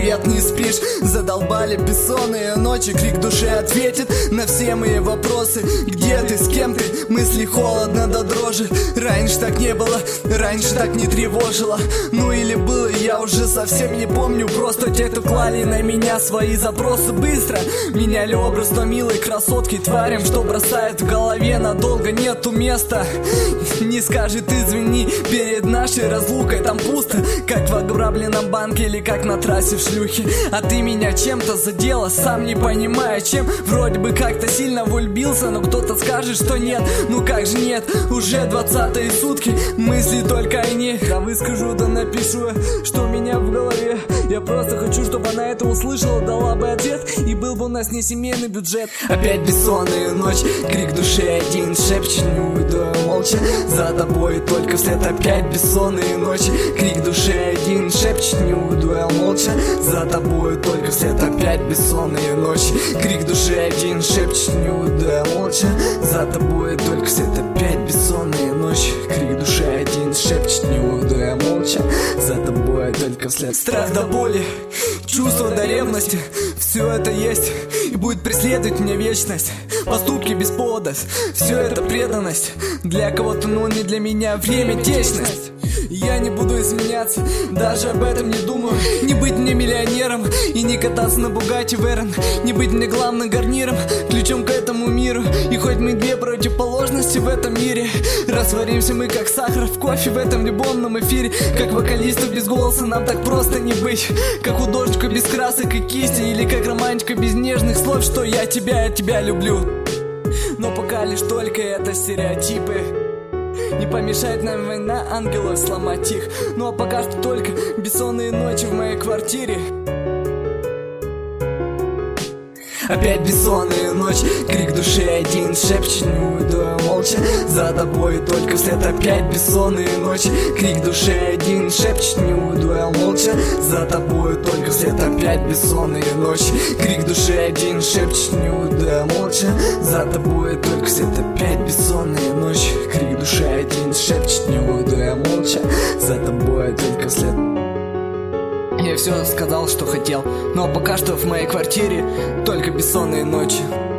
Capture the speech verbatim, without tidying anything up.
ответ не спишь. Задолбали бессонные ночи, крик души ответит на все мои вопросы. Где ты, с кем ты, мысли холодно до дрожи. Раньше так не было, раньше так не тревожило. Ну или было, я уже совсем не помню. Просто те, кто клали на меня свои запросы, быстро меняли образ, но милой красотки тварям, что бросает в голове надолго нету места. Не скажет извини перед нашей разлукой, там пусто, как в ограбленном банке или как на трассе в шлюхе. А ты меня чем-то задела, сам не понимая чем. Вроде бы как-то сильно влюбился, но кто-то скажет, что нет. Ну как же нет, уже двадцатые сутки, мысли только о ней. Да выскажу, да напишу, что у меня в голове. Я просто хочу, чтобы она это услышала, дала бы ответ, и был бы у нас не семейный бюджет. Опять бессонная ночь, крик души один шепчет, не уйду я молча за тобой только вслед. Опять бессонные ночи, крик души один шепчет, не уйду я молча за тобой только вслед. Опять бессонные ночи, крик души один шепчет, не уйду я молча за тобой только вслед. Опять бессонные ночи, крик души один шепчет, не уйду я молча за тобой только вслед. Страх до боли, чувство до ревности, все это есть и будет преследовать меня вечность. Поступки без повода, все это преданность. Для кого-то, но не для меня, время вечность. Я не буду изменяться, даже об этом не думаю. Не быть мне миллионером и не кататься на Бугатти Верон. Не быть мне главным гарниром, ключом к этому миру. И хоть мы две противоположности в этом мире, растворимся мы как сахар в кофе в этом любовном эфире. Как вокалисту без голоса нам так просто не быть. Как художника без красок и кисти, или как романтика без нежных слов, что я тебя, я тебя люблю. Но пока лишь только это стереотипы. Не помешает нам война ангелов сломать их. Ну а пока что только бессонные ночи в моей квартире. Опять бессонная ночь, крик души один шепчет, не уйду я молча за тобой только вслед. Опять бессонные ночи, крик души один шепчет, не уйду я молча за тобой только вслед. Опять бессонные ночи, крик души один шепчет, не уйду я молча за тобой только вслед. Опять бессонные ночи, крик души один шепчет, не уйду я молча за тобой только вслед. Я все сказал, что хотел, но пока что в моей квартире только бессонные ночи.